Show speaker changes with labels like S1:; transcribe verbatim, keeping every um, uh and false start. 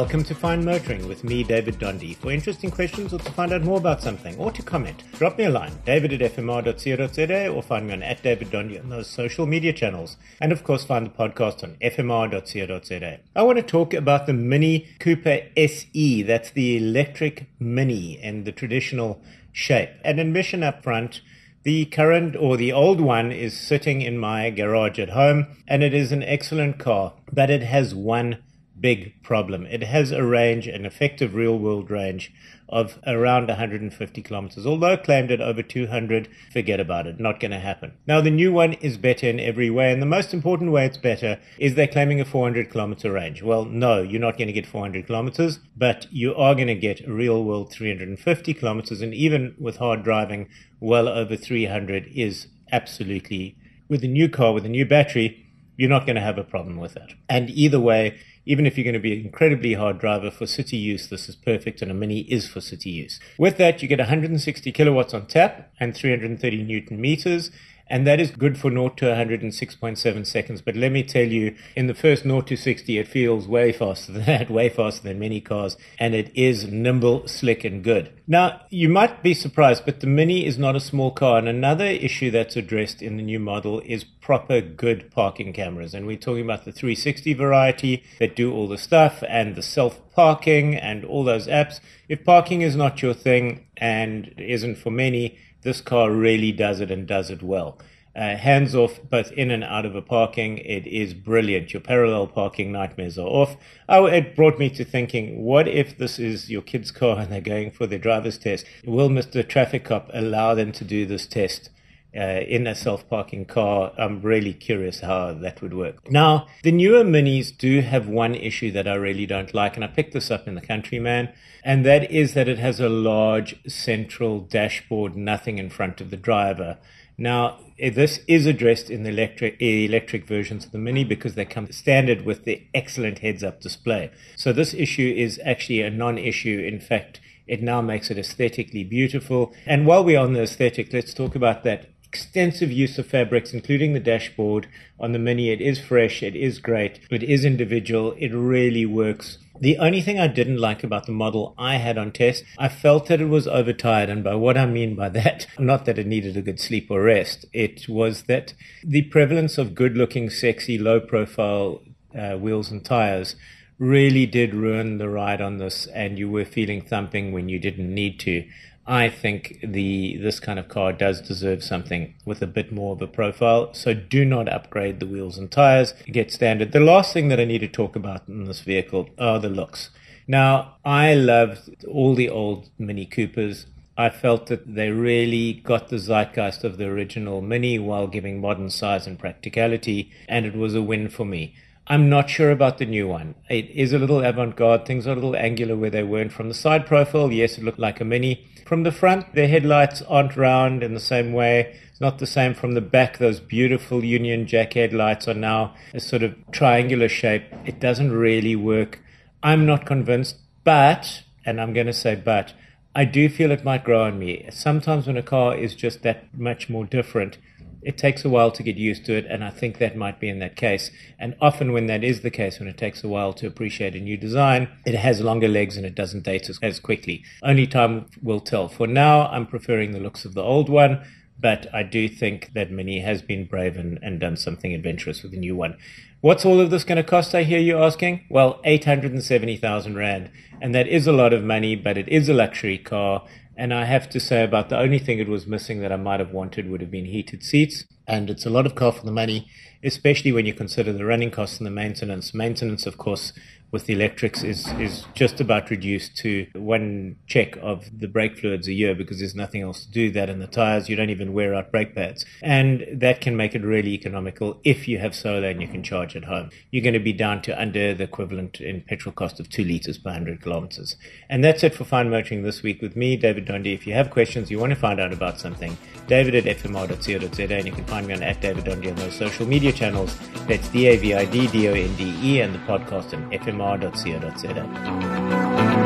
S1: welcome to Fine Motoring with me, David Donde. For interesting questions or to find out more about something or to comment, drop me a line, david at f m r dot co dot z a, or find me on at David Donde on those social media channels. And of course, find the podcast on f m r dot co dot z a. I want to talk about the Mini Cooper S E. That's the electric Mini in the traditional shape. An admission up front, the current or the old one is sitting in my garage at home, and it is an excellent car, but it has one big problem. It has a range, an effective real-world range of around one hundred fifty kilometers. Although claimed at over two hundred, forget about it, not going to happen. Now, the new one is better in every way, and the most important way it's better is they're claiming a four hundred kilometer range. Well, no, you're not going to get four hundred kilometers, but you are going to get a real-world three hundred fifty kilometers, and even with hard driving, well over three hundred is absolutely, with a new car, with a new battery, you're not going to have a problem with that. And either way, even if you're going to be an incredibly hard driver for city use, this is perfect, and a Mini is for city use. With that, you get one hundred sixty kilowatts on tap and three hundred thirty newton meters, and that is good for zero to one hundred in six point seven seconds. But let me tell you, in the first zero to sixty, it feels way faster than that, way faster than many cars, and it is nimble, slick, and good. Now, you might be surprised, but the Mini is not a small car, and another issue that's addressed in the new model is proper good parking cameras. And we're talking about the three sixty variety that do all the stuff, and the self-parking and all those apps. If parking is not your thing and isn't for many, this car really does it and does it well. Uh, hands off both in and out of a parking. It is brilliant. Your parallel parking nightmares are off. Oh, it brought me to thinking, what if this is your kid's car and they're going for their driver's test? Will Mister Traffic Cop allow them to do this test Uh, in a self-parking car? I'm really curious how that would work. Now, the newer Minis do have one issue that I really don't like, and I picked this up in the Countryman, and that is that it has a large central dashboard, nothing in front of the driver. Now, this is addressed in the electric electric versions of the Mini because they come standard with the excellent heads-up display. So this issue is actually a non-issue. In fact, it now makes it aesthetically beautiful. And while we're on the aesthetic, let's talk about that extensive use of fabrics, including the dashboard on the Mini. It is fresh, it is great, it is individual, it really works. The only thing I didn't like about the model I had on test, I felt that it was overtired, and by what I mean by that, not that it needed a good sleep or rest, it was that the prevalence of good-looking, sexy, low-profile uh, wheels and tires really did ruin the ride on this, and you were feeling thumping when you didn't need to. I think the this kind of car does deserve something with a bit more of a profile, so do not upgrade the wheels and tires. Get standard. The last thing that I need to talk about in this vehicle are the looks. Now, I loved all the old Mini Coopers. I felt that they really got the zeitgeist of the original Mini while giving modern size and practicality, and it was a win for me. I'm not sure about the new one. It is a little avant-garde. Things are a little angular where they weren't. From the side profile, yes, it looked like a Mini. From the front, the headlights aren't round in the same way. It's not the same from the back. Those beautiful Union Jack headlights are now a sort of triangular shape. It doesn't really work. I'm not convinced, but, and I'm going to say but, I do feel it might grow on me. Sometimes when a car is just that much more different, it takes a while to get used to it, and I think that might be in that case. And often when that is the case, when it takes a while to appreciate a new design, it has longer legs and it doesn't date as, as quickly. Only time will tell. For now, I'm preferring the looks of the old one, but I do think that Mini has been brave and, and done something adventurous with the new one. What's all of this going to cost, I hear you asking? Well, eight hundred seventy thousand rand, and that is a lot of money, but it is a luxury car. And I have to say about the only thing it was missing that I might have wanted would have been heated seats. And it's a lot of car for the money, especially when you consider the running costs and the maintenance. Maintenance, of course, with the electrics is, is just about reduced to one check of the brake fluids a year because there's nothing else to do. That and the tires, you don't even wear out brake pads. And that can make it really economical if you have solar and you can charge at home. You're going to be down to under the equivalent in petrol cost of two litres per one hundred kilometers. And that's it for Fine Motoring this week with me, David Donde. If you have questions, you want to find out about something, david at f m r dot co dot z a, and you can find me on at David Donde on those social media channels. That's D A V I D D O N D E, and the podcast on f m r dot co dot z a.